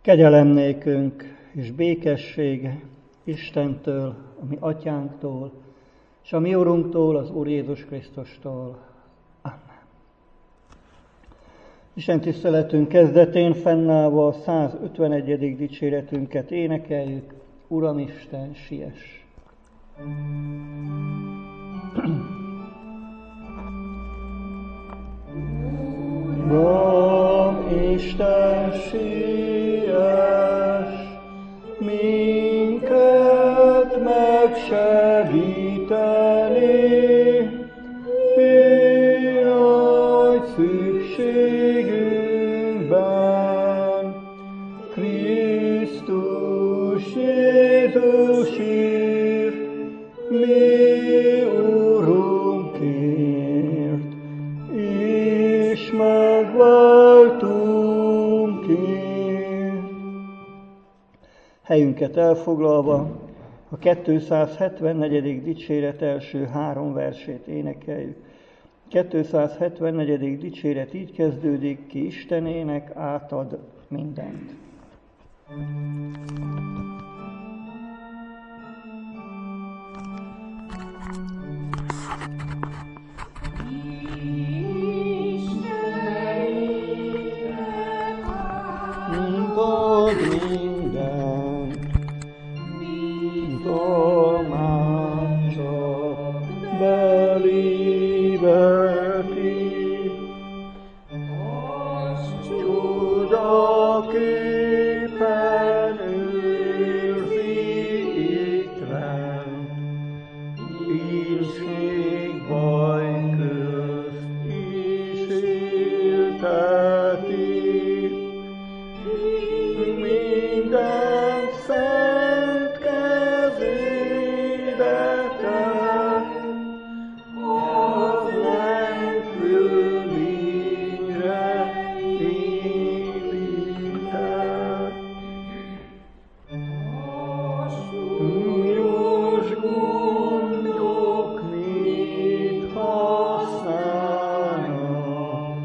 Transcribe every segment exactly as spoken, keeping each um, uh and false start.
Kegyelem nékünk és békesség Istentől, a mi atyánktól, és a mi Urunktól, az Úr Jézus Krisztustól. Amen. Isten tiszteletünk kezdetén fennállva a százötvenegyedik dicséretünket énekeljük. Uram Isten, siess! Uram Isten, siess! Minket megsegíteni, pillanj szükségünkben. Krisztus Jézus ír, mi Urunkért, és megváltunkért. Helyünket elfoglalva a kétszázhetvennegyedik dicséret első három versét énekeljük. kétszázhetvennegyedik dicséret így kezdődik: ki Istenének átad mindent. Átad mindent, mint a már csak belíveti, az csodaképpen őrzi étlen, ínség baj közt is élteti. Minden szent kezébe tett, az nem fölényre épített. Súlyos gondok mit használnak,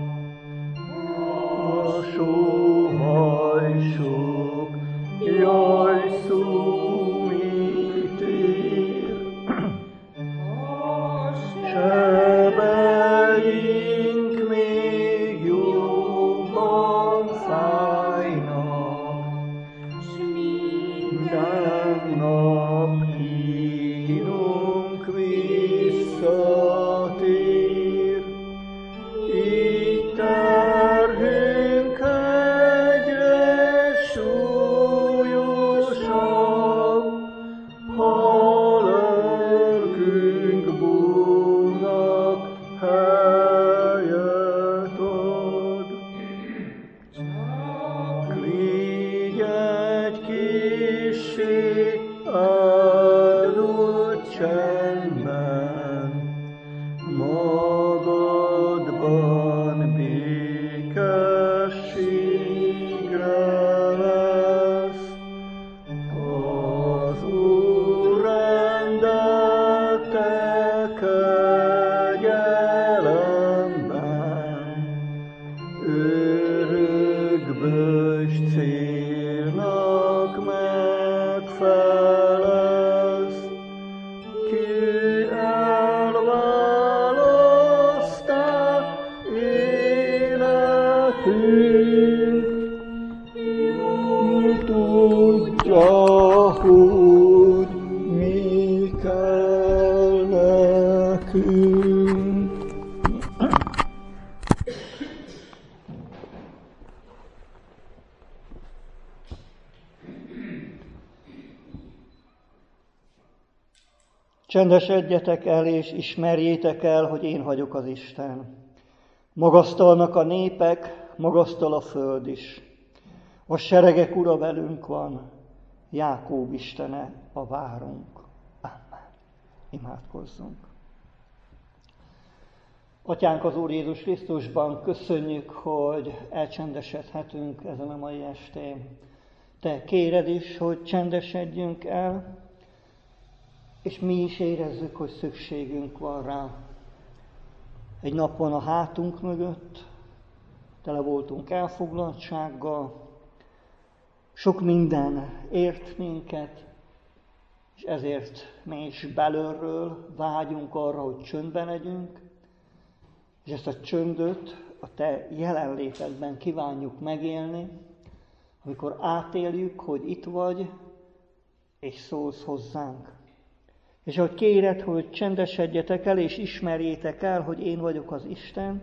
a sóhajsok, jaj, szó mit ér. Sebeink még jobban fájnak, s minden nap kínunk visszatér. Így terhünk egyre súlyosabb, ha lelkünk búnak helyet ad. Csak légy egy kissé áldott csendben, magadban békességre lesz. Az Úr rendelte kegyelemben, örökbös célnak megfelelsz. Ki elválasztál életünk, tudja, hogy mi kell nekünk. Csendesedjetek el és ismerjétek el, hogy én vagyok az Isten. Magasztalnak a népek, magasztal a föld is. A seregek Ura velünk van, Jákób Istene a várunk. Amen. Imádkozzunk. Atyánk az Úr Jézus Krisztusban, köszönjük, hogy elcsendesedhetünk ezen a mai estén. Te kéred is, hogy csendesedjünk el, és mi is érezzük, hogy szükségünk van rá. Egy nap van a hátunk mögött, tele voltunk elfoglaltsággal, Sok minden ért minket, és ezért mi is belülről vágyunk arra, hogy csöndben legyünk, és ezt a csöndöt a te jelenlétedben kívánjuk megélni, amikor átéljük, hogy itt vagy, és szólsz hozzánk. És ahogy kéred, hogy csendesedjetek el, és ismerjétek el, hogy én vagyok az Isten,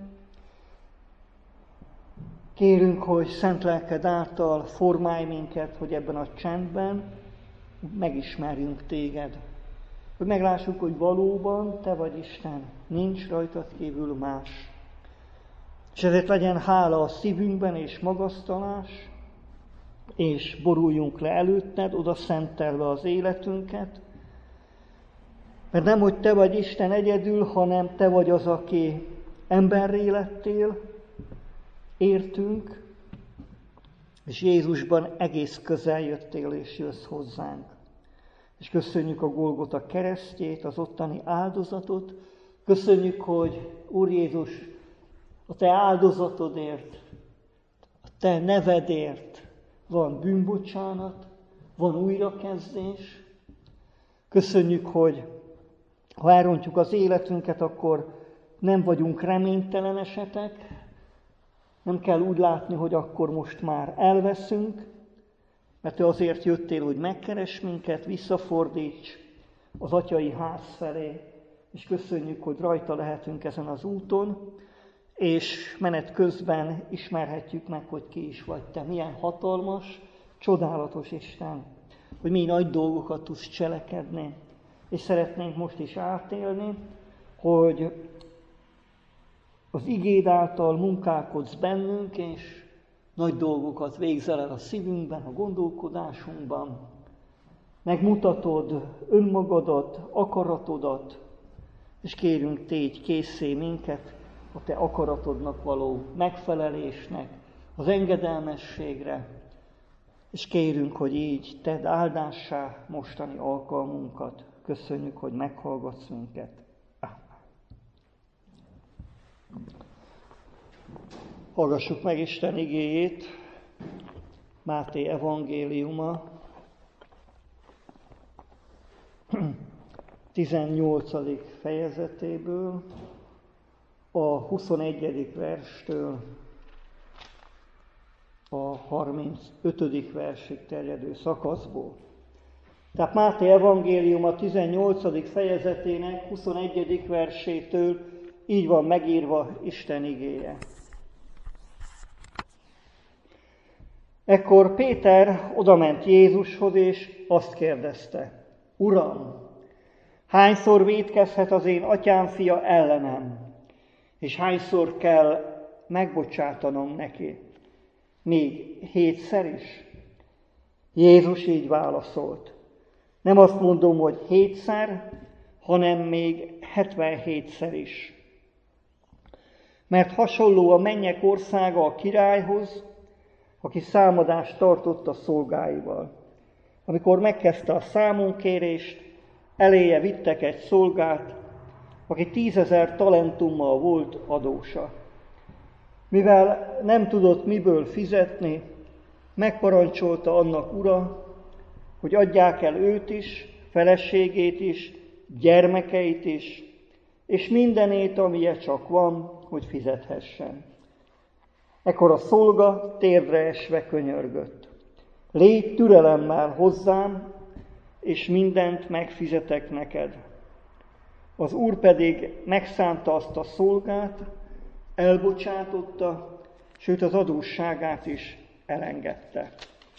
kérünk, hogy szent lelked által formálj minket, hogy ebben a csendben megismerjünk téged. Hogy meglássuk, hogy valóban te vagy Isten, nincs rajtad kívül más. És ezért legyen hála a szívünkben és magasztalás, és boruljunk le előtted, oda szentelve az életünket, mert nem, hogy te vagy Isten egyedül, hanem te vagy az, aki emberré lettél, értünk, és Jézusban egész közel jöttél és jössz hozzánk. És köszönjük a Golgota keresztjét, az ottani áldozatot, köszönjük, hogy Úr Jézus, a te áldozatodért, a te nevedért van bűnbocsánat, van újrakezdés. Köszönjük, hogy ha elrontjuk az életünket, akkor nem vagyunk reménytelen esetek, nem kell úgy látni, hogy akkor most már elveszünk, mert te azért jöttél, hogy megkeres minket, visszafordíts az atyai ház felé, és köszönjük, hogy rajta lehetünk ezen az úton, és menet közben ismerhetjük meg, hogy ki is vagy te. Milyen hatalmas, csodálatos Isten, hogy mi nagy dolgokat tudsz cselekedni. És szeretnénk most is átélni, hogy az igéd által munkálkodsz bennünk, és nagy dolgokat végzel el a szívünkben, a gondolkodásunkban. Megmutatod önmagadat, akaratodat, és kérünk, tégy készé minket a te akaratodnak való megfelelésnek, az engedelmességre, és kérünk, hogy így tedd áldássá mostani alkalmunkat. Köszönjük, hogy meghallgatsz minket. Amen. Hallgassuk meg Isten igéjét, Máté evangéliuma, tizennyolcadik fejezetéből, a huszonegyedik verstől a harmincötödik versig terjedő szakaszból. Tehát Máté evangéliuma tizennyolcadik fejezetének huszonegyedik versétől így van megírva Isten igéje. Ekkor Péter odament Jézushoz, és azt kérdezte: Uram, hányszor vétkezhet az én atyám fia ellenem, és hányszor kell megbocsátanom neki? Még hétszer is? Jézus így válaszolt: Nem azt mondom, hogy hétszer, hanem még hetvenhétszer is. Mert hasonló a mennyek országa a királyhoz, aki számadást tartott a szolgáival. Amikor megkezdte a számonkérést, eléje vittek egy szolgát, aki tízezer talentummal volt adósa. Mivel nem tudott miből fizetni, megparancsolta annak ura, hogy adják el őt is, feleségét is, gyermekeit is, és mindenét, amilyen csak van, hogy fizethessen. Ekkor a szolga térdre esve könyörgött: Légy türelemmel hozzám, és mindent megfizetek neked. Az úr pedig megszánta azt a szolgát, elbocsátotta, sőt az adósságát is elengedte.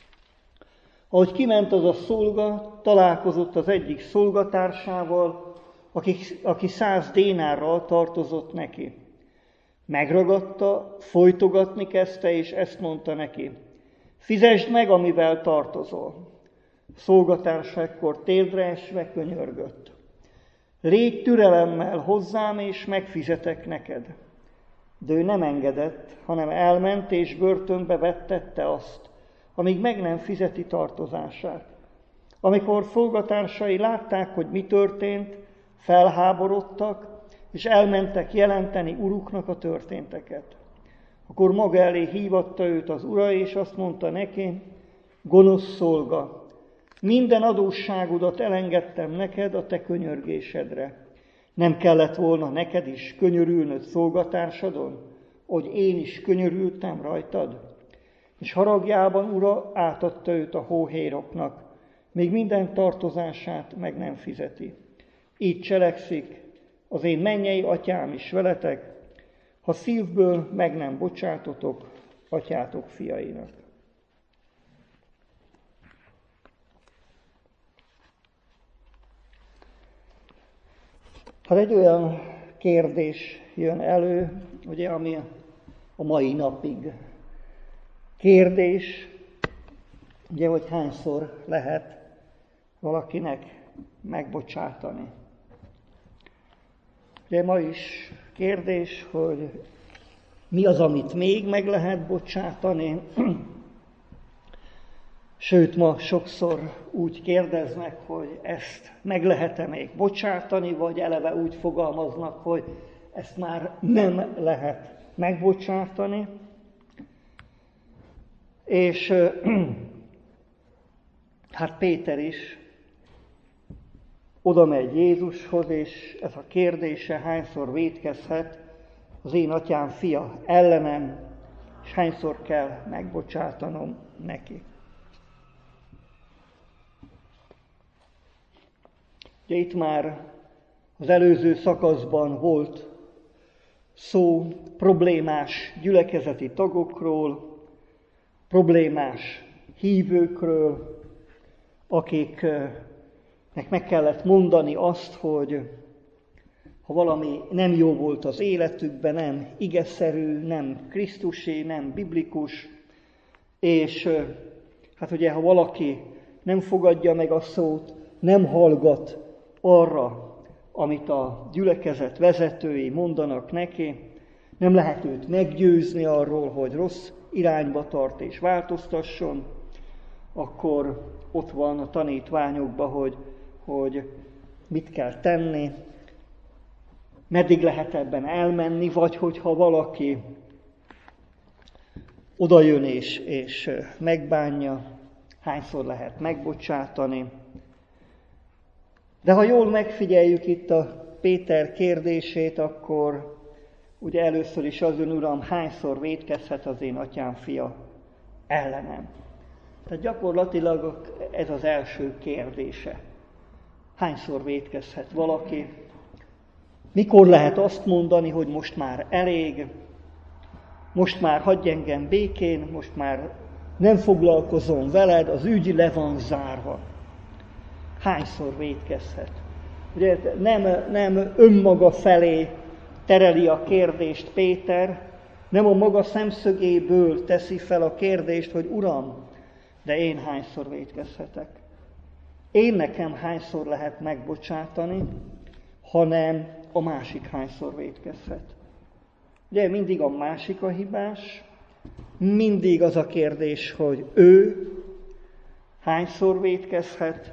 Ahogy kiment az a szolga, találkozott az egyik szolgatársával, aki, aki száz dénárral tartozott neki. Megragadta, folytogatni kezdte, és ezt mondta neki: Fizesd meg, amivel tartozol. A szolgatárs ekkor térdre esve könyörgött: Légy türelemmel hozzám, és megfizetek neked. De ő nem engedett, hanem elment, és börtönbe vettette azt, amíg meg nem fizeti tartozását. Amikor szolgatársai látták, hogy mi történt, felháborodtak, és elmentek jelenteni uruknak a történteket. Akkor maga elé hívatta őt az ura, és azt mondta neki: gonosz szolga, minden adósságodat elengedtem neked a te könyörgésedre. Nem kellett volna neked is könyörülnöd szolgatársadon, hogy én is könyörültem rajtad? És haragjában ura átadta őt a hóhéroknak, még minden tartozását meg nem fizeti. Így cselekszik az én mennyei atyám is veletek, ha szívből meg nem bocsátotok atyátok fiainak. Hát egy olyan kérdés jön elő, ugye, ami a mai napig kérdés, ugye, hogy hányszor lehet valakinek megbocsátani. Ugye ma is kérdés, hogy mi az, amit még meg lehet bocsátani. Sőt, ma sokszor úgy kérdeznek, hogy ezt meg lehet-e még bocsátani, vagy eleve úgy fogalmaznak, hogy ezt már nem lehet megbocsátani. És hát Péter is oda megy Jézushoz, és ez a kérdése, hányszor vétkezhet az én atyám fia ellenem, és hányszor kell megbocsátanom neki. Ugye itt már az előző szakaszban volt szó problémás gyülekezeti tagokról, problémás hívőkről, akiknek meg kellett mondani azt, hogy ha valami nem jó volt az életükben, nem igeszerű, nem krisztusé, nem biblikus, és hát ugye, ha valaki nem fogadja meg a szót, nem hallgat arra, amit a gyülekezet vezetői mondanak neki, nem lehet őt meggyőzni arról, hogy rossz irányba tart és változtasson, akkor ott van a tanítványokban, hogy, hogy mit kell tenni, meddig lehet ebben elmenni, vagy hogyha valaki odajön és, és megbánja, hányszor lehet megbocsátani. De ha jól megfigyeljük itt a Péter kérdését, akkor ugye először is az ön uram, hányszor vétkezhet az én atyám fia ellenem? Tehát gyakorlatilag ez az első kérdése. Hányszor vétkezhet valaki? Mikor lehet azt mondani, hogy most már elég, most már hagyj engem békén, most már nem foglalkozom veled, az ügy le van zárva. Hányszor vétkezhet? Ugye nem, nem önmaga felé tereli a kérdést Péter, nem a maga szemszögéből teszi fel a kérdést, hogy Uram, de én hányszor vétkezhetek? Én nekem hányszor lehet megbocsátani, hanem a másik hányszor vétkezhet. Ugye mindig a másik a hibás, mindig az a kérdés, hogy ő hányszor vétkezhet.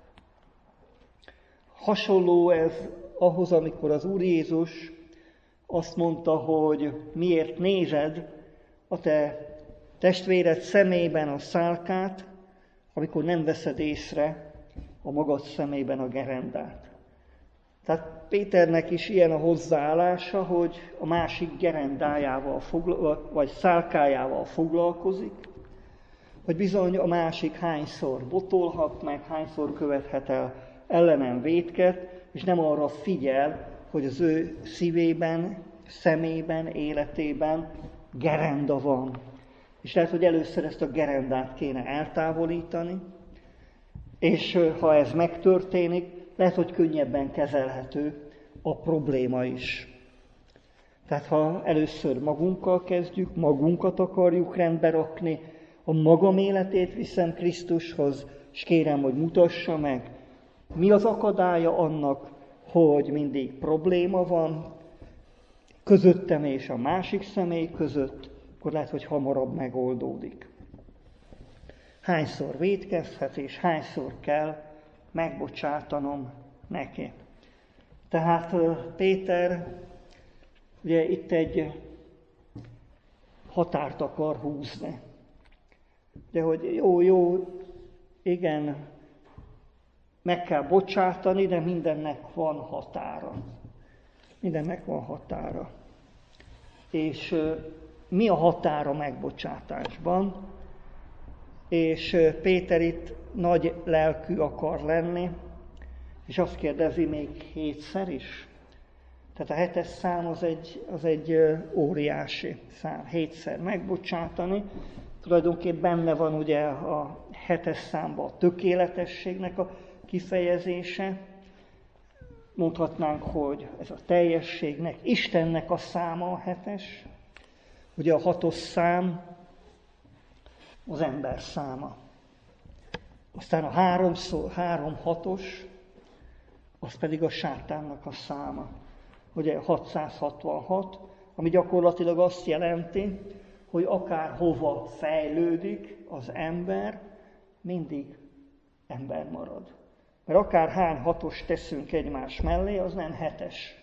Hasonló ez ahhoz, amikor az Úr Jézus azt mondta, hogy miért nézed a te testvéred szemében a szálkát, amikor nem veszed észre a magad szemében a gerendát. Tehát Péternek is ilyen a hozzáállása, hogy a másik gerendájával fogla- vagy szálkájával foglalkozik, hogy bizony a másik hányszor botolhat meg, hányszor követhet el ellenem vétket, és nem arra figyel, hogy az ő szívében, szemében, életében gerenda van. És lehet, hogy először ezt a gerendát kéne eltávolítani, és ha ez megtörténik, lehet, hogy könnyebben kezelhető a probléma is. Tehát ha először magunkkal kezdjük, magunkat akarjuk rendbe rakni, a magam életét viszem Krisztushoz, és kérem, hogy mutassa meg, mi az akadálya annak, hogy mindig probléma van közöttem és a másik személy között, akkor lehet, hogy hamarabb megoldódik. Hányszor vétkezhet, és hányszor kell megbocsátanom neki. Tehát Péter ugye itt egy határt akar húzni. De hogy jó, jó, igen, meg kell bocsátani, de mindennek van határa. Mindennek van határa. És mi a határa megbocsátásban? És Péter itt nagy lelkű akar lenni, és azt kérdezi, még hétszer is? Tehát a hetes szám az egy, az egy óriási szám, hétszer megbocsátani. Tulajdonképpen benne van ugye a hetes számban a tökéletességnek a kifejezése. Mondhatnánk, hogy ez a teljességnek, Istennek a száma a hetes. Ugye a hatos szám az ember száma. Aztán a háromszor, három hatos, az pedig a sátánnak a száma. Ugye hatszázhatvanhat, ami gyakorlatilag azt jelenti, hogy akár hova fejlődik az ember, mindig ember marad. Mert akár hány hatos teszünk egymás mellé, az nem hetes.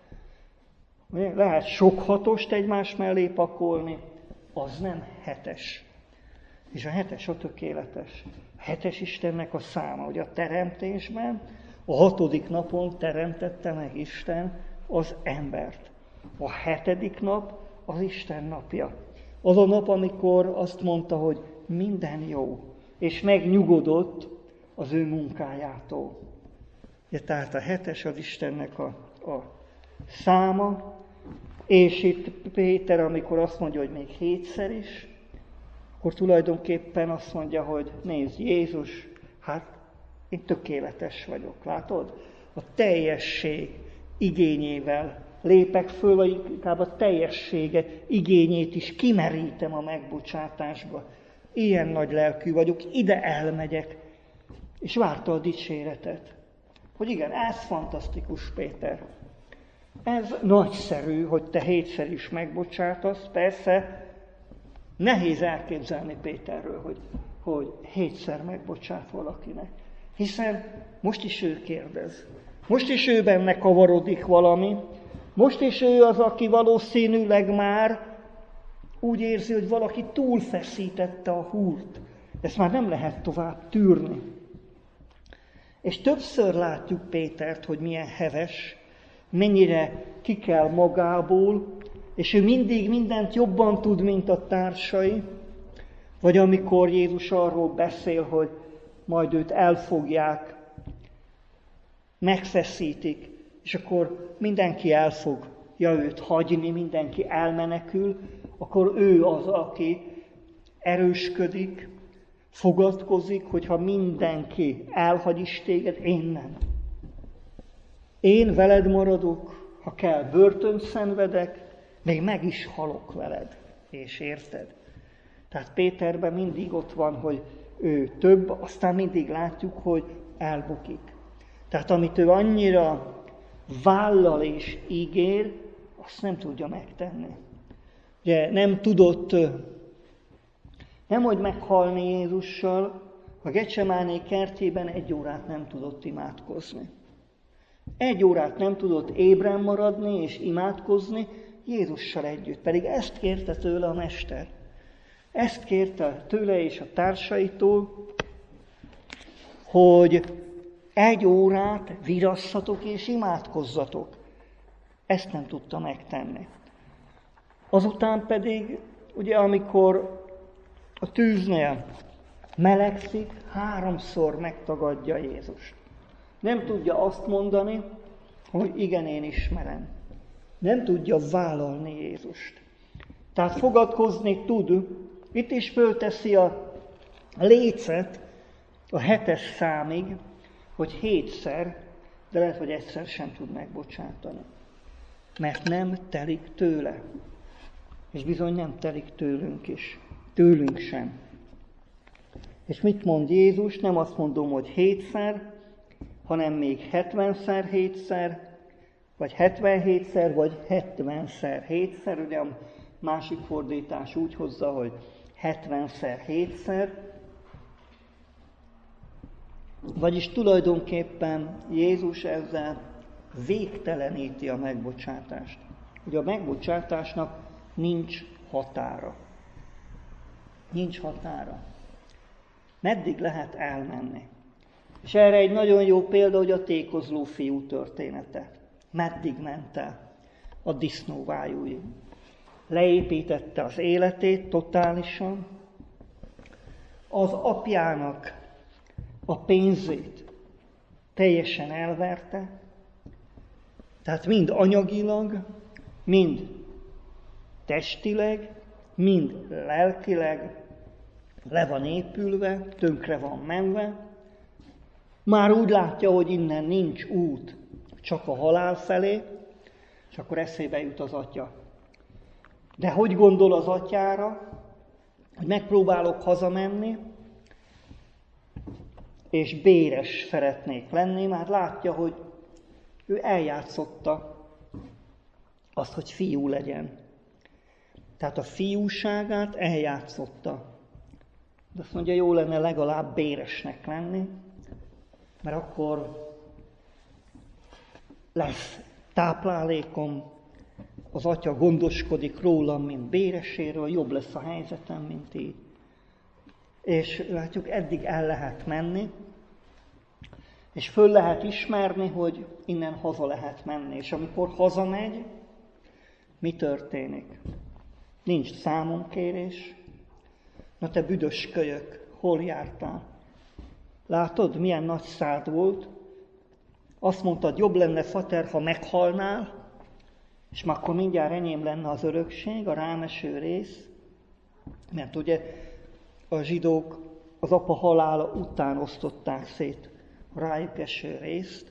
Lehet sok hatost egymás mellé pakolni, az nem hetes. És a hetes a tökéletes. A hetes Istennek a száma, hogy a teremtésben, a hatodik napon teremtette meg Isten az embert. A hetedik nap az Isten napja. Az a nap, amikor azt mondta, hogy minden jó, és megnyugodott az ő munkájától. Ja, tehát a hetes az Istennek a, a száma, és itt Péter, amikor azt mondja, hogy még hétszer is, akkor tulajdonképpen azt mondja, hogy nézd, Jézus, hát én tökéletes vagyok, látod? A teljesség igényével lépek föl, vagy inkább a teljessége igényét is kimerítem a megbocsátásba. Ilyen nagy lelkű vagyok, ide elmegyek, és várta a dicséretet. Hogy igen, ez fantasztikus, Péter. Ez nagyszerű, hogy te hétszer is megbocsátasz. Persze, nehéz elképzelni Péterről, hogy, hogy hétszer megbocsát valakinek. Hiszen most is ő kérdez. Most is ő benne kavarodik valami. Most is ő az, aki valószínűleg már úgy érzi, hogy valaki túlfeszítette a húrt. Ezt már nem lehet tovább tűrni. És többször látjuk Pétert, hogy milyen heves, mennyire ki kell magából, és ő mindig mindent jobban tud, mint a társai. Vagy amikor Jézus arról beszél, hogy majd őt elfogják, megfeszítik, és akkor mindenki el fogja őt hagyni, mindenki elmenekül, akkor ő az, aki erősködik, fogadkozik, hogyha mindenki elhagy is téged, én nem. Én veled maradok, ha kell, börtönt szenvedek, még meg is halok veled, és érted? Tehát Péterben mindig ott van, hogy ő több, aztán mindig látjuk, hogy elbukik. Tehát amit ő annyira vállal és ígér, azt nem tudja megtenni. Ugye nem tudott, nem hogy meghalni Jézussal, a Getsemáné kertjében egy órát nem tudott imádkozni. Egy órát nem tudott ébren maradni és imádkozni Jézussal együtt. Pedig ezt kérte tőle a Mester. Ezt kérte tőle és a társaitól, hogy egy órát virasszatok és imádkozzatok. Ezt nem tudta megtenni. Azután pedig, ugye amikor a tűznél melegszik, háromszor megtagadja Jézust. Nem tudja azt mondani, hogy igen, én ismerem. Nem tudja vállalni Jézust. Tehát fogadkozni tud, itt is fölteszi a lécet a hetes számig, hogy hétszer, de lehet, hogy egyszer sem tud megbocsátani. Mert nem telik tőle. És bizony nem telik tőlünk is. Tőlünk sem. És mit mond Jézus? Nem azt mondom, hogy hétszer, hanem még hetvenszer hétszer, vagy hetvenhétszer, vagy hetvenszer hétszer. Ugye a másik fordítás úgy hozza, hogy hetvenszer hétszer. Vagyis tulajdonképpen Jézus ezzel végteleníti a megbocsátást. Ugye a megbocsátásnak nincs határa. Nincs határa. Meddig lehet elmenni? És erre egy nagyon jó példa, hogy a tékozló fiú története. Meddig ment el? A disznóvájúig. Leépítette az életét totálisan, az apjának a pénzét teljesen elverte, tehát mind anyagilag, mind testileg, mind lelkileg le van épülve, tönkre van menve. Már úgy látja, hogy innen nincs út, csak a halál felé, és akkor eszébe jut az atya. De hogy gondol az atyára, hogy megpróbálok hazamenni, és béres szeretnék lenni, már látja, hogy ő eljátszotta azt, hogy fiú legyen. Tehát a fiúságát eljátszotta. De azt mondja, jó lenne legalább béresnek lenni, mert akkor lesz táplálékom, az atya gondoskodik rólam, mint béreséről, jobb lesz a helyzetem, mint így. És látjuk, eddig el lehet menni, és föl lehet ismerni, hogy innen haza lehet menni. És amikor hazamegy, mi történik? Nincs számonkérés. Na te büdös kölyök, hol jártál? Látod, milyen nagy szád volt? Azt mondtad, jobb lenne, fater, ha meghalnál, és már akkor mindjárt enyém lenne az örökség, a rámeső rész. Mert ugye a zsidók az apa halála után osztották szét a rájuk eső részt.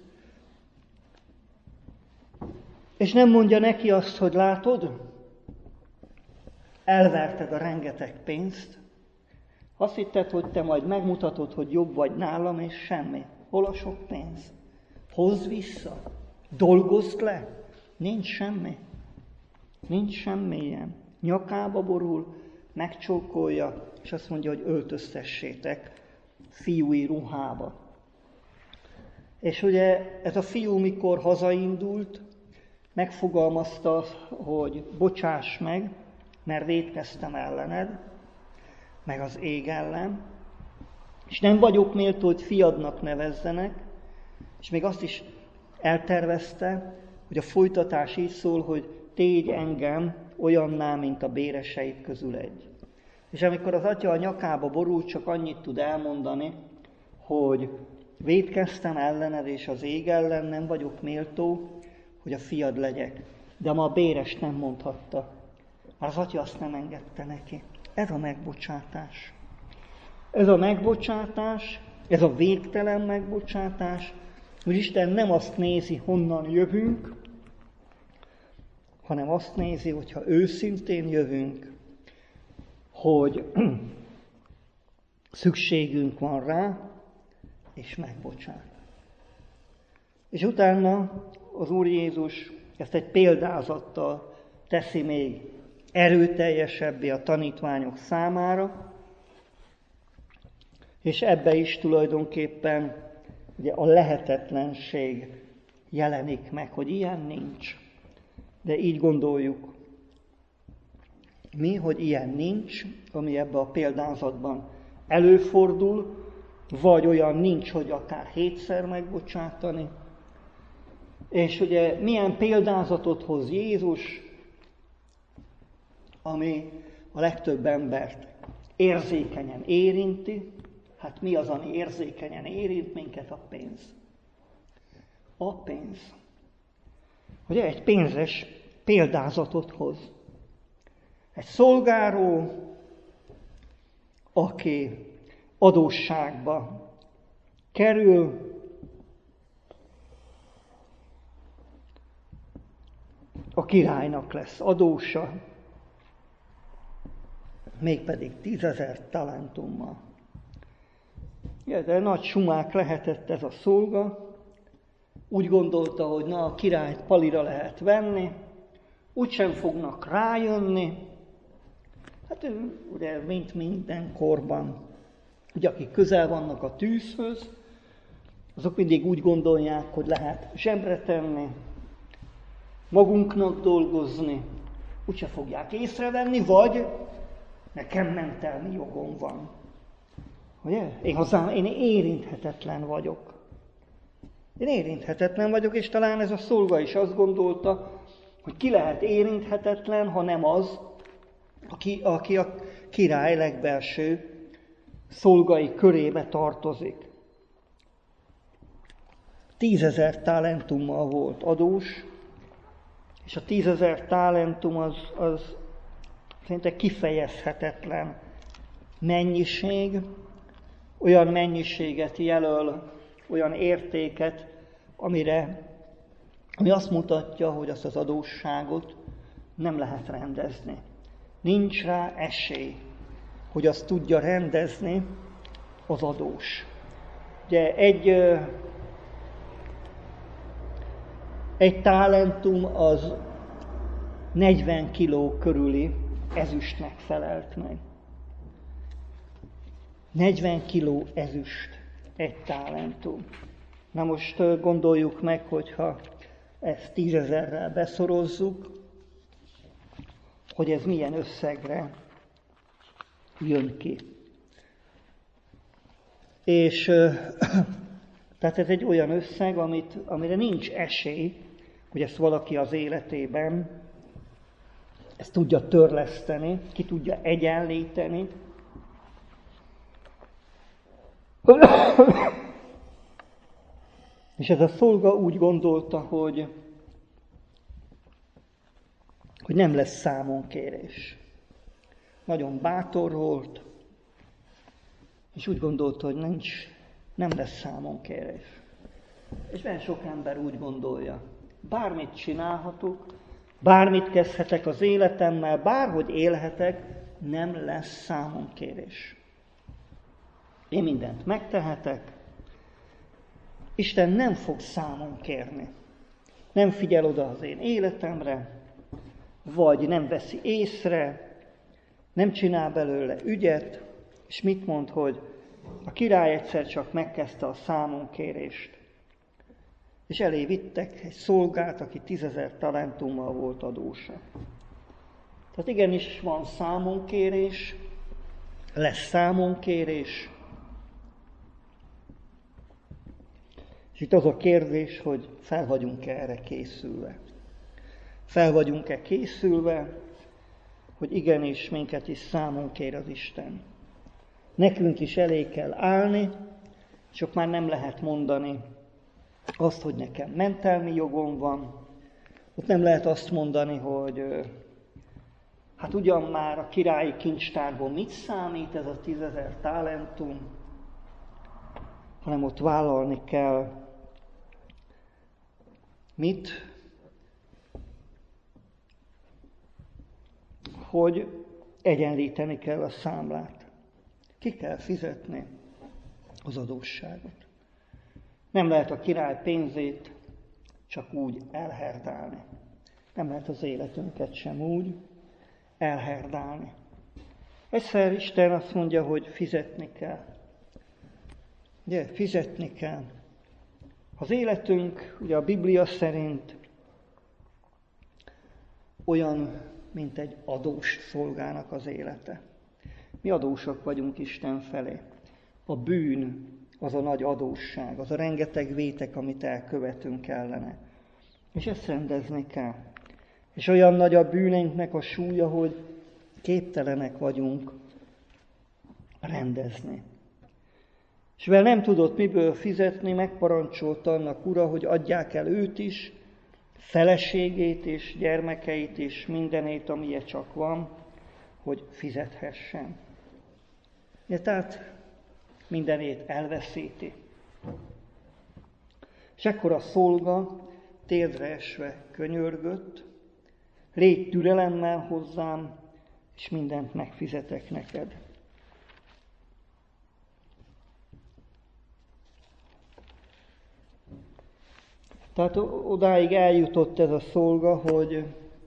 És nem mondja neki azt, hogy látod, elverted a rengeteg pénzt, azt hitted, hogy te majd megmutatod, hogy jobb vagy nálam, és semmi. Hol a sok pénz? Hozz vissza, dolgozd le, nincs semmi. Nincs semmi ilyen. Nyakába borul, megcsókolja, és azt mondja, hogy öltöztessétek fiúi ruhába. És ugye ez a fiú, mikor hazaindult, megfogalmazta, hogy bocsáss meg, mert vétkeztem ellened, meg az ég ellen, és nem vagyok méltó, hogy fiadnak nevezzenek, és még azt is eltervezte, hogy a folytatás így szól, hogy tégy engem olyanná, mint a béreseid közül egy. És amikor az atya a nyakába borul, csak annyit tud elmondani, hogy vétkeztem ellened, és az ég ellen nem vagyok méltó, hogy a fiad legyek. De ma a béres nem mondhatta. Az atya azt nem engedte neki. Ez a megbocsátás. Ez a megbocsátás, ez a végtelen megbocsátás, hogy Isten nem azt nézi, honnan jövünk, hanem azt nézi, hogyha őszintén jövünk, hogy szükségünk van rá, és megbocsát. És utána az Úr Jézus ezt egy példázattal teszi még erőteljesebbé a tanítványok számára, és ebbe is tulajdonképpen ugye a lehetetlenség jelenik meg, hogy ilyen nincs. De így gondoljuk mi, hogy ilyen nincs, ami ebben a példázatban előfordul, vagy olyan nincs, hogy akár hétszer megbocsátani. És ugye milyen példázatot hoz Jézus, ami a legtöbb embert érzékenyen érinti. Hát mi az, ami érzékenyen érint minket? A pénz. A pénz. Ugye egy pénzes példázatot hoz. Egy szolgáló, aki adósságba kerül, a királynak lesz adósa, mégpedig tízezer talentummal. De nagy sumák lehetett ez a szolga, úgy gondolta, hogy na, a királyt palira lehet venni, úgysem fognak rájönni. Hát ugye, mint minden korban, ugye akik közel vannak a tűzhöz, azok mindig úgy gondolják, hogy lehet zsebre tenni, magunknak dolgozni, úgyse fogják észrevenni, vagy nekem mentelmi jogom van. Ugye? Én hozzám, én érinthetetlen vagyok. Én érinthetetlen vagyok, és talán ez a szolga is azt gondolta, hogy ki lehet érinthetetlen, ha nem az, aki, aki a király legbelső szolgai körébe tartozik. Tízezer talentummal volt adós, és a tízezer talentum az, az szinte kifejezhetetlen mennyiség, olyan mennyiséget jelöl, olyan értéket, amire, ami azt mutatja, hogy azt az adósságot nem lehet rendezni. Nincs rá esély, hogy azt tudja rendezni az adós. Ugye egy, egy talentum az negyven kiló körüli ezüstnek felelt meg. negyven kiló ezüst egy talentum. Na most gondoljuk meg, hogyha ezt tízezerrel beszorozzuk, hogy ez milyen összegre jön ki. És tehát ez egy olyan összeg, amit, amire nincs esély, hogy ezt valaki az életében ezt tudja törleszteni, ki tudja egyenlíteni. És ez a szolga úgy gondolta, hogy, hogy nem lesz számonkérés. Nagyon bátor volt, és úgy gondolta, hogy nincs, nem lesz számonkérés. És nagyon sok ember úgy gondolja, bármit csinálhatok, bármit kezdhetek az életemmel, bárhogy élhetek, nem lesz számonkérés. Én mindent megtehetek, Isten nem fog számon kérni. Nem figyel oda az én életemre, vagy nem veszi észre, nem csinál belőle ügyet, és mit mond, hogy a király egyszer csak megkezdte a számonkérést. És elé vittek egy szolgát, aki tízezer talentummal volt adósa. Tehát igenis van számonkérés, lesz számonkérés. És itt az a kérdés, hogy fel vagyunk-e erre készülve. Fel vagyunk-e készülve, hogy igenis minket is számon kér az Isten. Nekünk is elé kell állni, csak már nem lehet mondani azt, hogy nekem mentelmi jogom van. Ott nem lehet azt mondani, hogy hát ugyan már a királyi kincstárból mit számít ez a tízezer talentum, hanem ott vállalni kell mit? Hogy egyenlíteni kell a számlát. Ki kell fizetni az adósságot. Nem lehet a király pénzét csak úgy elherdálni. Nem lehet az életünket sem úgy elherdálni. Egyszer Isten azt mondja, hogy fizetni kell. Ugye, fizetni kell. Az életünk, ugye a Biblia szerint olyan, mint egy adós szolgának az élete. Mi adósak vagyunk Isten felé. A bűn az a nagy adósság, az a rengeteg vétek, amit elkövetünk ellene. És ezt rendezni kell. És olyan nagy a bűneinknek a súlya, hogy képtelenek vagyunk rendezni. És mivel nem tudott miből fizetni, megparancsolta annak ura, hogy adják el őt is, feleségét és gyermekeit és mindenét, amilyen csak van, hogy fizethessen. De tehát mindenét elveszíti. És ekkor a szolga térdre esve könyörgött, légy türelemmel hozzám, és mindent megfizetek neked. Tehát odáig eljutott ez a szolga, hogy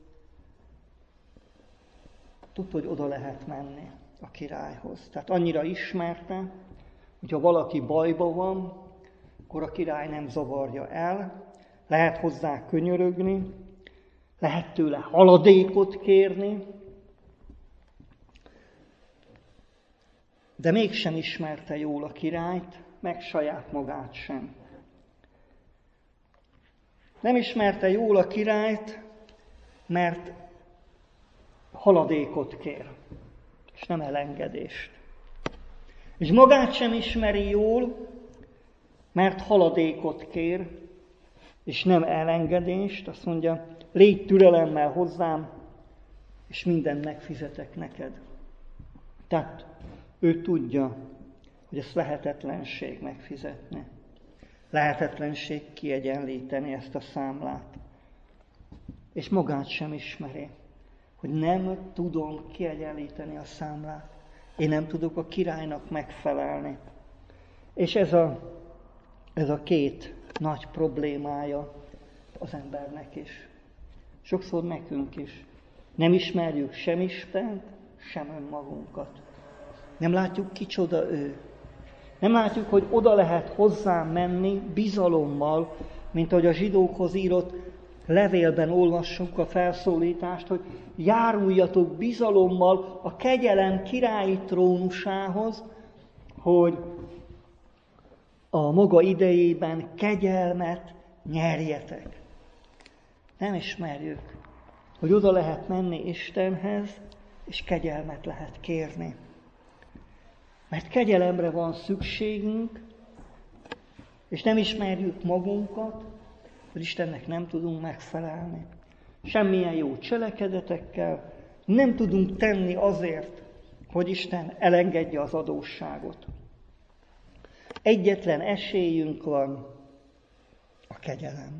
tudta, hogy oda lehet menni a királyhoz. Tehát annyira ismerte, hogyha valaki bajba van, akkor a király nem zavarja el, lehet hozzá könyörögni, lehet tőle haladékot kérni, de mégsem ismerte jól a királyt, meg saját magát sem. Nem ismerte jól a királyt, mert haladékot kér, és nem elengedést. És magát sem ismeri jól, mert haladékot kér, és nem elengedést. Azt mondja, légy türelemmel hozzám, és mindent megfizetek neked. Tehát ő tudja, hogy ezt lehetetlenség megfizetni. Lehetetlenség kiegyenlíteni ezt a számlát. És magát sem ismeri, hogy nem tudom kiegyenlíteni a számlát. Én nem tudok a királynak megfelelni. És ez a, ez a két nagy problémája az embernek is. Sokszor nekünk is. Nem ismerjük sem Istent, sem önmagunkat. Nem látjuk, kicsoda ő. Nem látjuk, hogy oda lehet hozzám menni bizalommal, mint ahogy a zsidókhoz írott levélben olvassuk a felszólítást, hogy járuljatok bizalommal a kegyelem királyi trónusához, hogy a maga idejében kegyelmet nyerjetek. Nem ismerjük, hogy oda lehet menni Istenhez, és kegyelmet lehet kérni. Mert kegyelemre van szükségünk, és nem ismerjük magunkat, hogy Istennek nem tudunk megfelelni. Semmilyen jó cselekedetekkel nem tudunk tenni azért, hogy Isten elengedje az adósságot. Egyetlen esélyünk van, a kegyelem.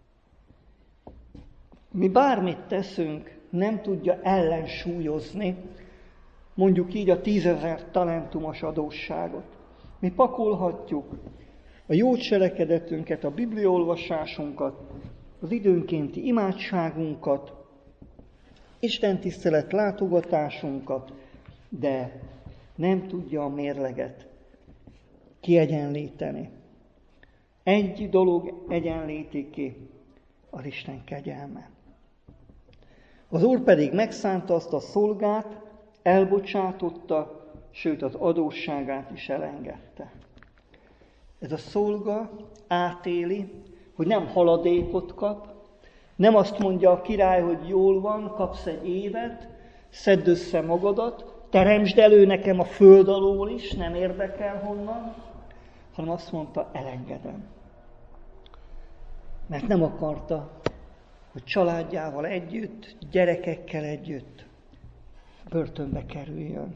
Mi bármit teszünk, nem tudja ellensúlyozni, mondjuk így a tízezer talentumos adósságot. Mi pakolhatjuk a jó cselekedetünket, a bibliaolvasásunkat, az időnkénti imádságunkat, istentisztelet látogatásunkat, de nem tudja a mérleget kiegyenlíteni. Egy dolog egyenlíti ki, az Isten kegyelme. Az Úr pedig megszánta azt a szolgát, elbocsátotta, sőt az adósságát is elengedte. Ez a szolga átéli, hogy nem haladékot kap, nem azt mondja a király, hogy jól van, kapsz egy évet, szedd össze magadat, teremtsd elő nekem a föld alól is, nem érdekel honnan, hanem azt mondta, elengedem. Mert nem akarta, hogy családjával együtt, gyerekekkel együtt börtönbe kerüljön.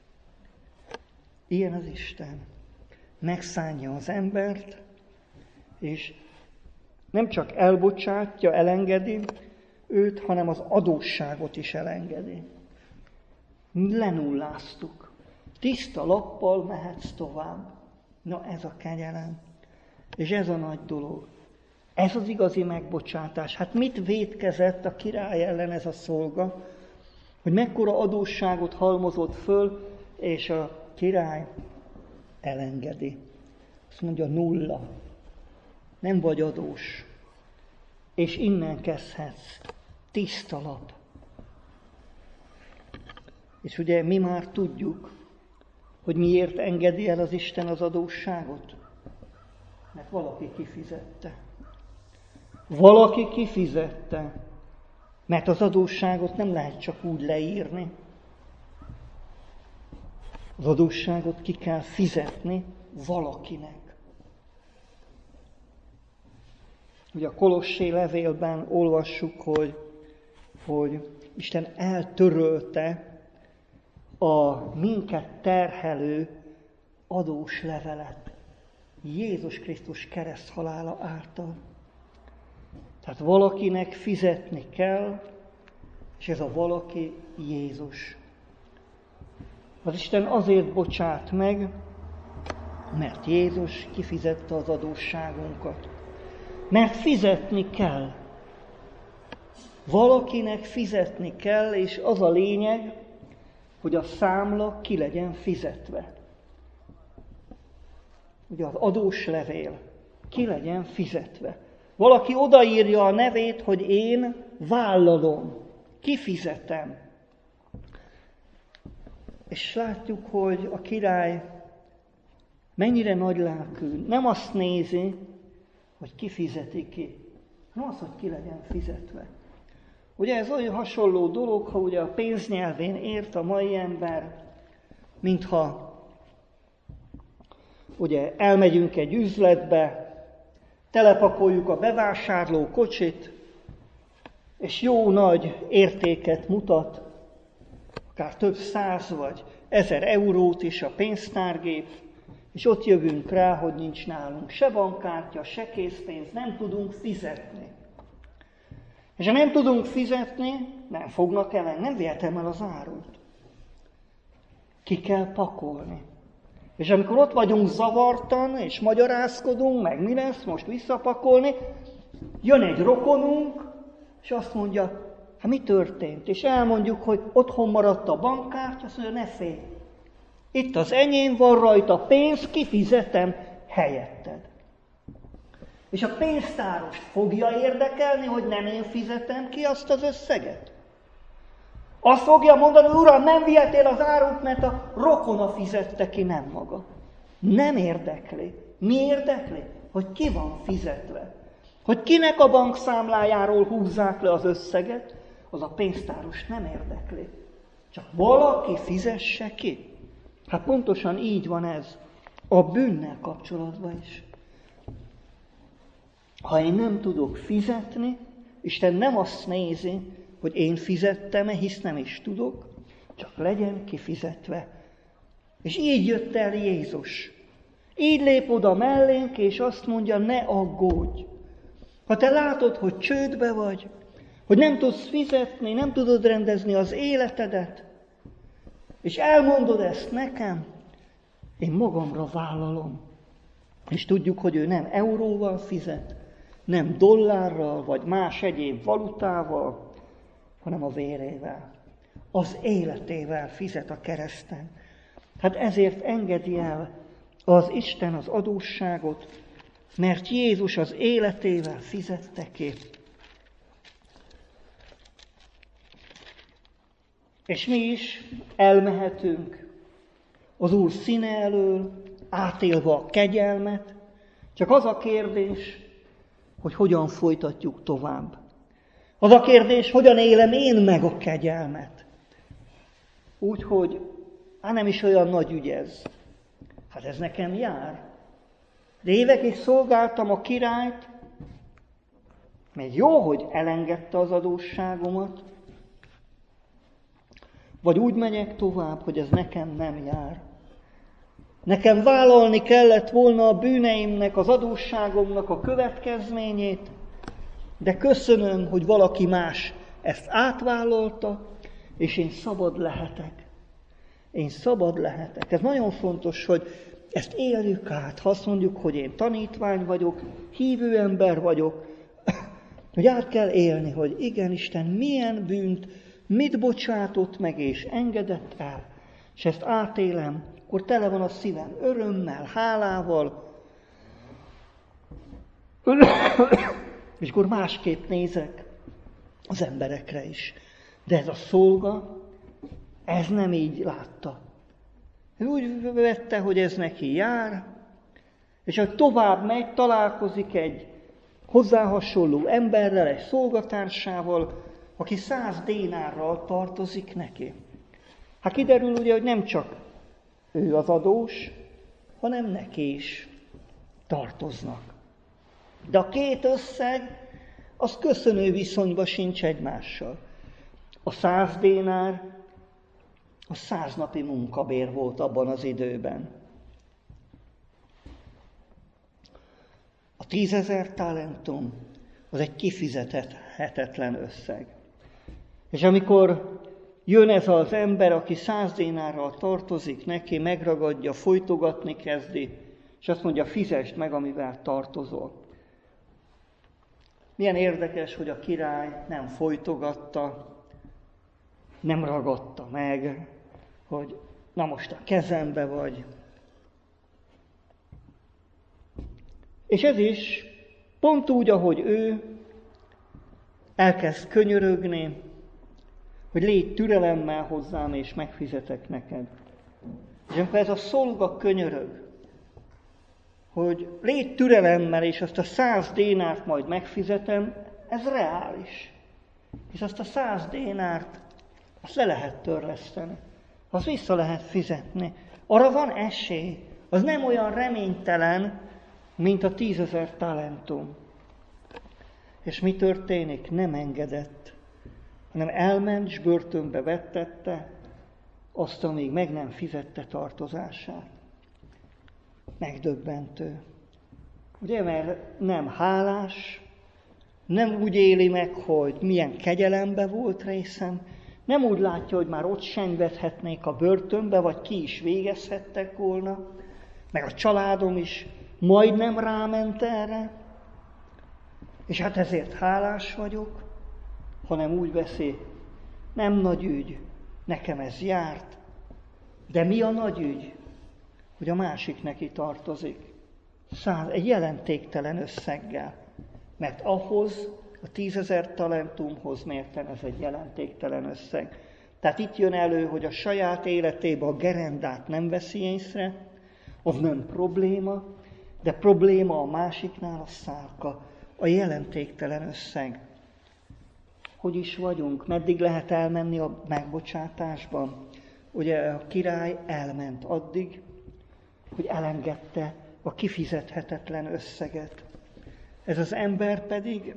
Ilyen az Isten. Megszánja az embert, és nem csak elbocsátja, elengedi őt, hanem az adósságot is elengedi. Lenulláztuk. Tiszta lappal mehetsz tovább. Na ez a kegyelem. És ez a nagy dolog. Ez az igazi megbocsátás. Hát mit vétkezett a király ellen ez a szolga? Hogy mekkora adósságot halmozott föl, és a király elengedi. Azt mondja, nulla. Nem vagy adós. És innen kezdhetsz. Tiszta lap. És ugye mi már tudjuk, hogy miért engedi el az Isten az adósságot? Mert valaki kifizette. Valaki kifizette. Mert az adósságot nem lehet csak úgy leírni. Az adósságot ki kell fizetni valakinek. Ugye a Kolossé levélben olvassuk, hogy, hogy Isten eltörölte a minket terhelő adós levelet Jézus Krisztus kereszthalála által. Tehát valakinek fizetni kell, és ez a valaki Jézus. Az Isten azért bocsát meg, mert Jézus kifizette az adósságunkat. Mert fizetni kell. Valakinek fizetni kell, és az a lényeg, hogy a számla ki legyen fizetve. Ugye az adós levél ki legyen fizetve. Valaki odaírja a nevét, hogy én vállalom, kifizetem. És látjuk, hogy a király mennyire nagylelkű. Nem azt nézi, hogy ki fizeti ki, hanem az, hogy ki legyen fizetve. Ugye ez olyan hasonló dolog, ha ugye a pénznyelvén ért a mai ember, mintha ugye elmegyünk egy üzletbe, telepakoljuk a bevásárló kocsit, és jó nagy értéket mutat, akár több száz vagy ezer eurót is a pénztárgép, és ott jövünk rá, hogy nincs nálunk se bankkártya, se készpénz, nem tudunk fizetni. És ha nem tudunk fizetni, nem fognak el, nem vihetem el az árut. Ki kell pakolni. És amikor ott vagyunk zavartan, és magyarázkodunk, meg mi lesz most visszapakolni, jön egy rokonunk, és azt mondja, hát mi történt? És elmondjuk, hogy otthon maradt a bankkártya, azt mondja, ne félj. Itt az enyém, van rajta pénz, kifizetem helyetted. És a pénztárost fogja érdekelni, hogy nem én fizetem ki azt az összeget? Azt fogja mondani, uram, nem vihetél az árut, mert a rokona fizette ki, nem maga. Nem érdekli. Mi érdekli? Hogy ki van fizetve. Hogy kinek a bankszámlájáról húzzák le az összeget, az a pénztáros nem érdekli. Csak valaki fizesse ki. Hát pontosan így van ez a bűnnel kapcsolatban is. Ha én nem tudok fizetni, Isten nem azt nézi, hogy én fizettem-e, hisz nem is tudok, csak legyen kifizetve. És így jött el Jézus. Így lép oda mellénk, és azt mondja, ne aggódj. Ha te látod, hogy csődbe vagy, hogy nem tudsz fizetni, nem tudod rendezni az életedet, és elmondod ezt nekem, én magamra vállalom. És tudjuk, hogy ő nem euróval fizet, nem dollárral, vagy más egyéb valutával, hanem a vérével. Az életével fizet a kereszten. Hát ezért engedi el az Isten az adósságot, mert Jézus az életével fizette ki. És mi is elmehetünk az Úr színe elől, átélve a kegyelmet, csak az a kérdés, hogy hogyan folytatjuk tovább. Az a kérdés, hogyan élem én meg a kegyelmet. Úgyhogy, hát nem is olyan nagy ügy ez. Hát ez nekem jár. De évekig szolgáltam a királyt, még jó, hogy elengedte az adósságomat, vagy úgy megyek tovább, hogy ez nekem nem jár. Nekem vállalni kellett volna a bűneimnek, az adósságomnak a következményét, de köszönöm, hogy valaki más ezt átvállalta, és én szabad lehetek. Én szabad lehetek. Ez nagyon fontos, hogy ezt éljük át. Ha azt mondjuk, hogy én tanítvány vagyok, hívő ember vagyok, hogy át kell élni, hogy igen, Isten milyen bűnt, mit bocsátott meg és engedett el, és ezt átélem, akkor tele van a szívem örömmel, hálával, és akkor másképp nézek az emberekre is. De ez a szolga, ez nem így látta. Ő úgy vette, hogy ez neki jár, és ha tovább megy, találkozik egy hozzá hasonló emberrel, egy szolgatársával, aki száz dénárral tartozik neki. Hát kiderül ugye, hogy nem csak ő az adós, hanem neki is tartoznak. De a két összeg, az köszönő viszonyban sincs egymással. A száz dénár, a száz napi munkabér volt abban az időben. A tízezer talentum, az egy kifizethetetlen összeg. És amikor jön ez az ember, aki száz dénárral tartozik neki, megragadja, folytogatni kezdi, és azt mondja, fizesd meg, amivel tartozol. Milyen érdekes, hogy a király nem folytogatta, nem ragadta meg, hogy na most a kezembe vagy. És ez is pont úgy, ahogy ő elkezd könyörögni, hogy légy türelemmel hozzám, és megfizetek neked. És amikor ez a szolga könyörög, hogy légy türelemmel, és azt a száz dénárt majd megfizetem, ez reális. És azt a száz dénárt, azt le lehet törleszteni. Azt vissza lehet fizetni. Arra van esély. Az nem olyan reménytelen, mint a tízezer talentum. És mi történik? Nem engedett, hanem elment, s börtönbe vettette azt, amíg meg nem fizette tartozását. Megdöbbentő. Ugye, mert nem hálás, nem úgy éli meg, hogy milyen kegyelembe volt részem, nem úgy látja, hogy már ott sengvethetnék a börtönbe, vagy ki is végezhettek volna, meg a családom is majdnem ráment erre, és hát ezért hálás vagyok, hanem úgy veszi, nem nagy ügy, nekem ez járt, de mi a nagy ügy? Hogy a másik neki tartozik. Száz, egy jelentéktelen összeggel. Mert ahhoz, a tízezer talentumhoz mérten ez egy jelentéktelen összeg. Tehát itt jön elő, hogy a saját életében a gerendát nem veszi észre, az nem probléma, de probléma a másiknál a szálka, a jelentéktelen összeg. Hogy is vagyunk? Meddig lehet elmenni a megbocsátásban? Ugye a király elment addig, hogy elengedte a kifizethetetlen összeget. Ez az ember pedig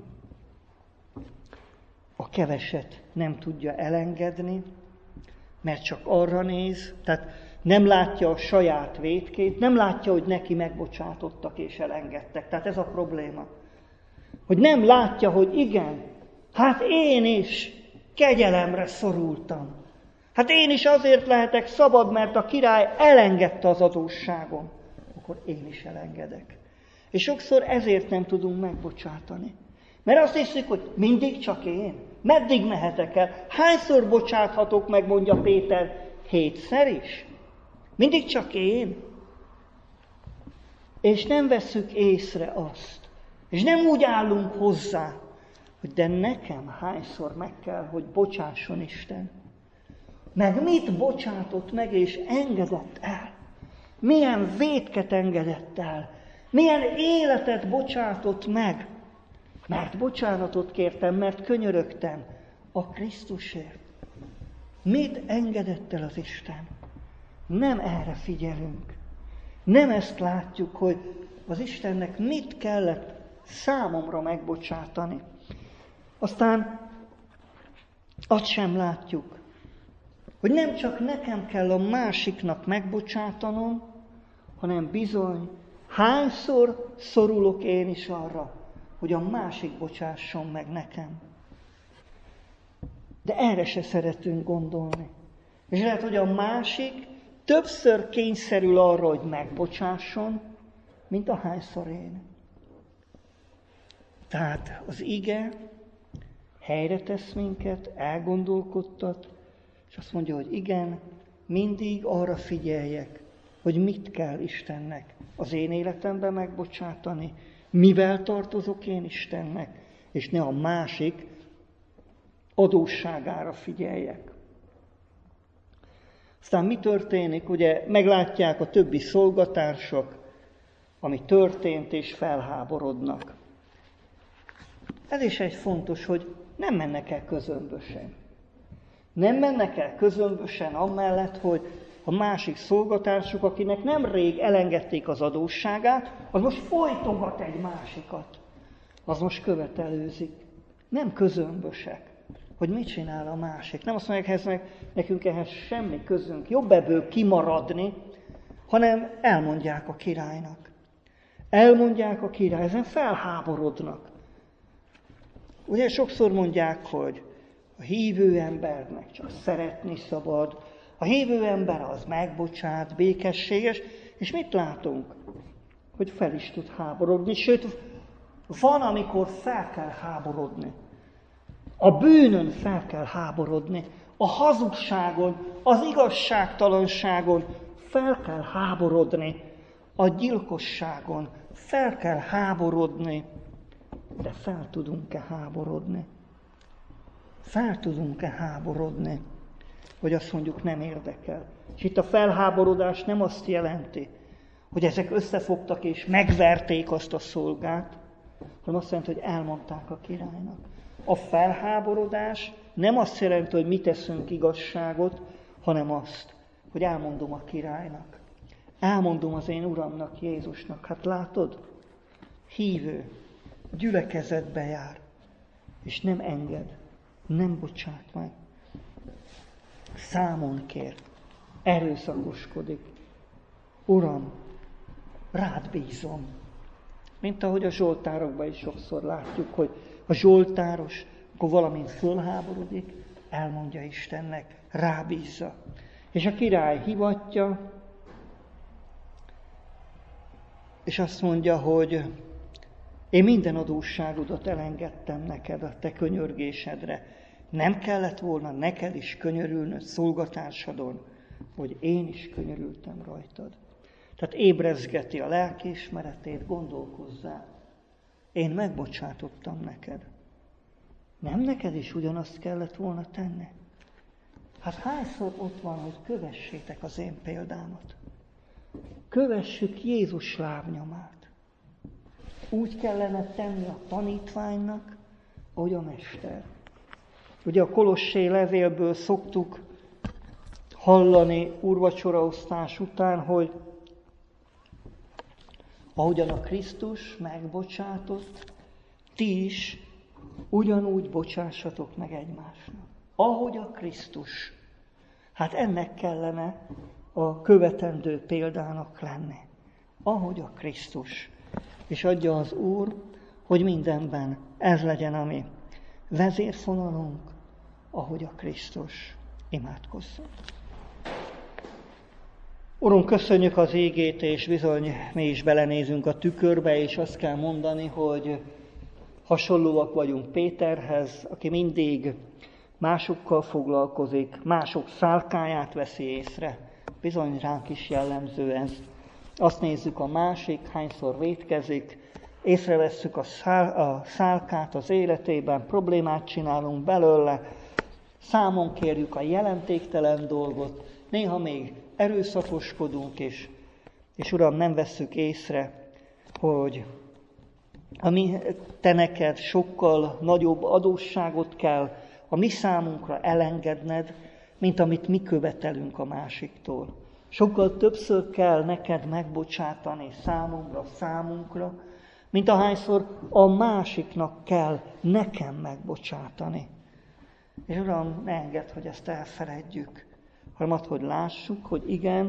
a keveset nem tudja elengedni, mert csak arra néz, tehát nem látja a saját vétkét, nem látja, hogy neki megbocsátottak és elengedtek. Tehát ez a probléma. Hogy nem látja, hogy igen, hát én is kegyelemre szorultam. Hát én is azért lehetek szabad, mert a király elengedte az adósságom. Akkor én is elengedek. És sokszor ezért nem tudunk megbocsátani. Mert azt hiszük, hogy mindig csak én. Meddig mehetek el? Hányszor bocsáthatok meg, mondja Péter, hétszer is? Mindig csak én? És nem vesszük észre azt. És nem úgy állunk hozzá, hogy de nekem hányszor meg kell, hogy bocsásson Isten. Meg mit bocsátott meg és engedett el? Milyen vétket engedett el? Milyen életet bocsátott meg? Mert bocsánatot kértem, mert könyörögtem a Krisztusért. Mit engedett el az Isten? Nem erre figyelünk. Nem ezt látjuk, hogy az Istennek mit kellett számomra megbocsátani. Aztán azt sem látjuk, hogy nem csak nekem kell a másiknak megbocsátanom, hanem bizony hányszor szorulok én is arra, hogy a másik bocsásson meg nekem. De erre se szeretünk gondolni. És lehet, hogy a másik többször kényszerül arra, hogy megbocsásson, mint ahányszor én. Tehát az ige helyre tesz minket, elgondolkodtat, és azt mondja, hogy igen, mindig arra figyeljek, hogy mit kell Istennek az én életemben megbocsátani, mivel tartozok én Istennek, és ne a másik adósságára figyeljek. Aztán mi történik? Ugye meglátják a többi szolgatársak, ami történt, és felháborodnak. Ez is egy fontos, hogy nem mennek el közömbösen. Nem mennek el közömbösen amellett, hogy a másik szolgatársuk, akinek nem rég elengedték az adósságát, az most folytogat egy másikat. Az most követelőzik. Nem közömbösek, hogy mit csinál a másik. Nem azt mondják, hogy nekünk ehhez semmi közünk, jobb ebből kimaradni, hanem elmondják a királynak. Elmondják a király, ezen felháborodnak. Ugye sokszor mondják, hogy a hívő embernek csak szeretni szabad, a hívő ember az megbocsát, békességes, és mit látunk? Hogy fel is tud háborodni, sőt, van, amikor fel kell háborodni. A bűnön fel kell háborodni, a hazugságon, az igazságtalanságon fel kell háborodni, a gyilkosságon fel kell háborodni, de fel tudunk-e háborodni? Fel tudunk-e háborodni, hogy azt mondjuk nem érdekel. És itt a felháborodás nem azt jelenti, hogy ezek összefogtak és megverték azt a szolgát, hanem azt jelenti, hogy elmondták a királynak. A felháborodás nem azt jelenti, hogy mi teszünk igazságot, hanem azt, hogy elmondom a királynak. Elmondom az én Uramnak, Jézusnak. Hát látod? Hívő, gyülekezetbe jár, és nem enged, nem bocsát meg. Számon kér, erőszakoskodik. Uram, rád bízom. Mint ahogy a zsoltárokban is sokszor látjuk, hogy a zsoltáros, akkor valamint fölháborodik, elmondja Istennek, rábízza. És a király hivatja, és azt mondja, hogy én minden adósságodat elengedtem neked a te könyörgésedre. Nem kellett volna neked is könyörülnöd szolgatársadon, hogy én is könyörültem rajtad. Tehát ébrezgeti a lelkiismeretét, gondolkozzál. Én megbocsátottam neked. Nem neked is ugyanazt kellett volna tenni? Hát hányszor ott van, hogy kövessétek az én példámat? Kövessük Jézus lábnyomát. Úgy kellene tenni a tanítványnak, ahogy a mester. Ugye a Kolossé levélből szoktuk hallani úrvacsoraosztás után, hogy ahogyan a Krisztus megbocsátott, ti is ugyanúgy bocsássatok meg egymásnak. Ahogy a Krisztus. Hát ennek kellene a követendő példának lenni. Ahogy a Krisztus. És adja az Úr, hogy mindenben ez legyen a mi vezérfonalunk, ahogy a Krisztus. Imádkozzunk. Urunk, köszönjük az ígét, és bizony mi is belenézünk a tükörbe, és azt kell mondani, hogy hasonlóak vagyunk Péterhez, aki mindig másokkal foglalkozik, mások szálkáját veszi észre. Bizony ránk is jellemző ez. Azt nézzük, a másik hányszor vétkezik, észrevesszük a, szál, a szálkát az életében, problémát csinálunk belőle, számon kérjük a jelentéktelen dolgot, néha még erőszakoskodunk, és, és Uram, nem vesszük észre, hogy a mi, te neked sokkal nagyobb adósságot kell a mi számunkra elengedned, mint amit mi követelünk a másiktól. Sokkal többször kell neked megbocsátani számunkra, számunkra, mint ahányszor a másiknak kell nekem megbocsátani. És Uram, ne engedd, hogy ezt elfeledjük, hanem add, hogy lássuk, hogy igen,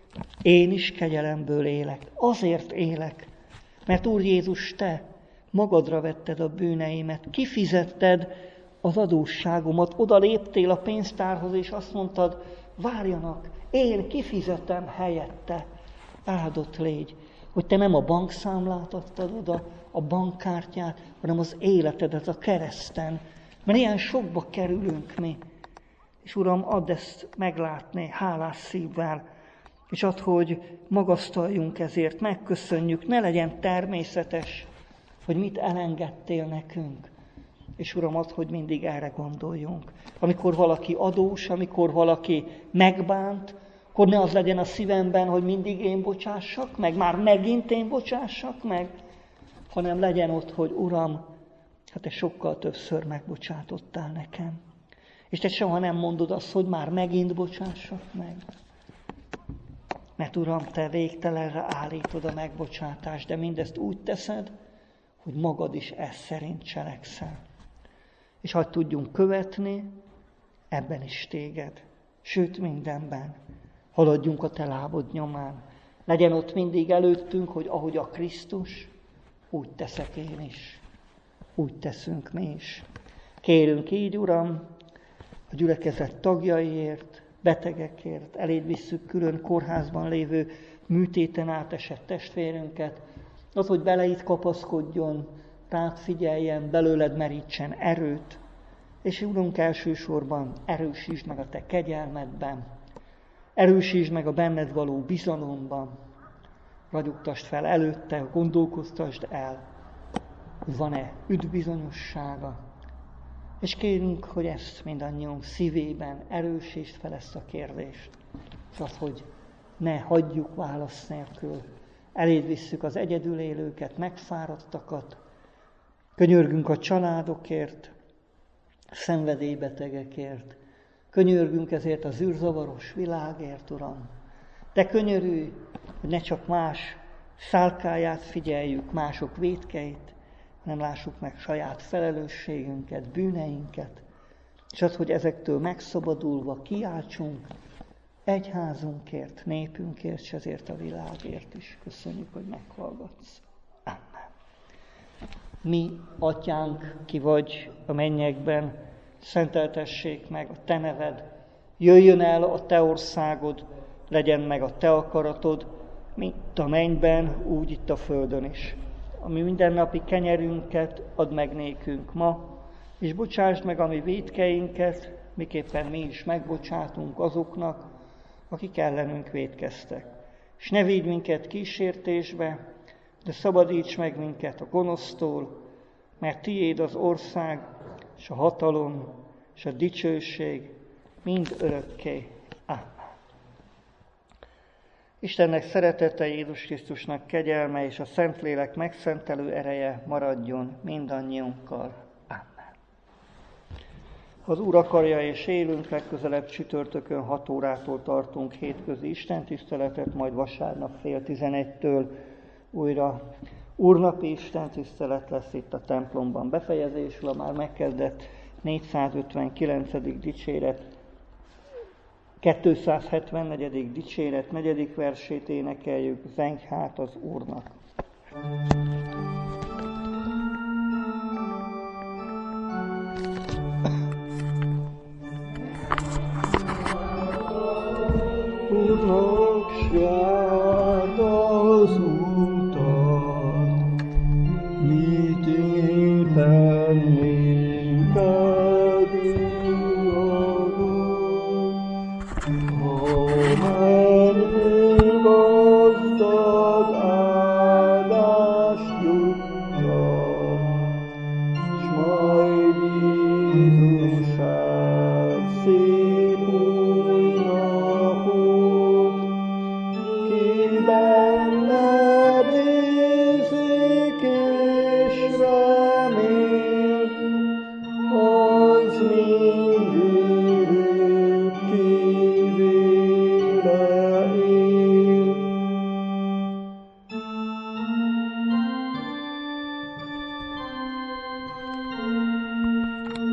én is kegyelemből élek. Azért élek, mert Úr Jézus, te magadra vetted a bűneimet, kifizetted az adósságomat, oda léptél a pénztárhoz, és azt mondtad, várjanak, én kifizetem helyette. Áldott légy, hogy te nem a bankszámlát adtad oda, a bankkártyát, hanem az életedet a kereszten. Mert ilyen sokba kerülünk mi. És Uram, add ezt meglátni hálás szívvel, és add, hogy magasztaljunk ezért, megköszönjük, ne legyen természetes, hogy mit elengedtél nekünk. És Uram, add, hogy mindig erre gondoljunk. Amikor valaki adós, amikor valaki megbánt, akkor ne az legyen a szívemben, hogy mindig én bocsássak meg, már megint én bocsássak meg, hanem legyen ott, hogy Uram, hát te sokkal többször megbocsátottál nekem. És te soha nem mondod azt, hogy már megint bocsássak meg. Mert Uram, te végtelenre állítod a megbocsátást, de mindezt úgy teszed, hogy magad is ez szerint cselekszel. És hadd tudjunk követni ebben is téged, sőt mindenben. Haladjunk a te lábod nyomán. Legyen ott mindig előttünk, hogy ahogy a Krisztus, úgy teszek én is. Úgy teszünk mi is. Kérünk így, Uram, a gyülekezet tagjaiért, betegekért, eléd visszük külön kórházban lévő műtéten átesett testvérünket, az, hogy beleid kapaszkodjon, rád figyeljen, belőled merítsen erőt, és Urunk, elsősorban erősítsd meg a te kegyelmedben, erősítsd meg a benned való bizalomban, ragyogtasd fel előtte, gondolkoztasd el, hogy van-e üdvbizonyossága, És kérünk, hogy ezt mindannyiunk szívében erősítsd fel ezt a kérdést. És az, hogy ne hagyjuk válasz nélkül. Eléd visszük az egyedül élőket, megfáradtakat. Könyörgünk a családokért, szenvedélybetegekért. Könyörgünk ezért az űrzavaros világért, Uram. De könyörülj, hogy ne csak más szálkáját figyeljük, mások vétkeit, hanem lássuk meg saját felelősségünket, bűneinket, és az, hogy ezektől megszabadulva kiáltsunk egyházunkért, népünkért, és ezért a világért is. Köszönjük, hogy meghallgatsz. Amen. Mi, Atyánk, ki vagy a mennyekben, szenteltessék meg a Te neved, jöjjön el a Te országod, legyen meg a Te akaratod, mint a mennyben, úgy itt a földön is. Ami mindennapi kenyerünket add meg nékünk ma, és bocsásd meg a mi vétkeinket, miképpen mi is megbocsátunk azoknak, akik ellenünk vétkeztek. És ne védj minket kísértésbe, de szabadíts meg minket a gonosztól, mert tiéd az ország, és a hatalom, és a dicsőség mind örökké. Amen. Istennek szeretete, Jézus Krisztusnak kegyelme és a Szentlélek megszentelő ereje maradjon mindannyiunkkal. Amen. Ha az Úr akarja és élünk, legközelebb csütörtökön hat órától tartunk hétközi istentiszteletet, majd vasárnap fél tizenegytől újra úrnapi istentisztelet lesz itt a templomban. Befejezésül a már megkezdett négyszázötvenkilencedik dicséret, kétszázhetvennegyedik dicséret negyedik versét énekeljük, zengj hát az Úrnak. Úrnak járd az utat, mit éppen minket viadunk, ha mennék a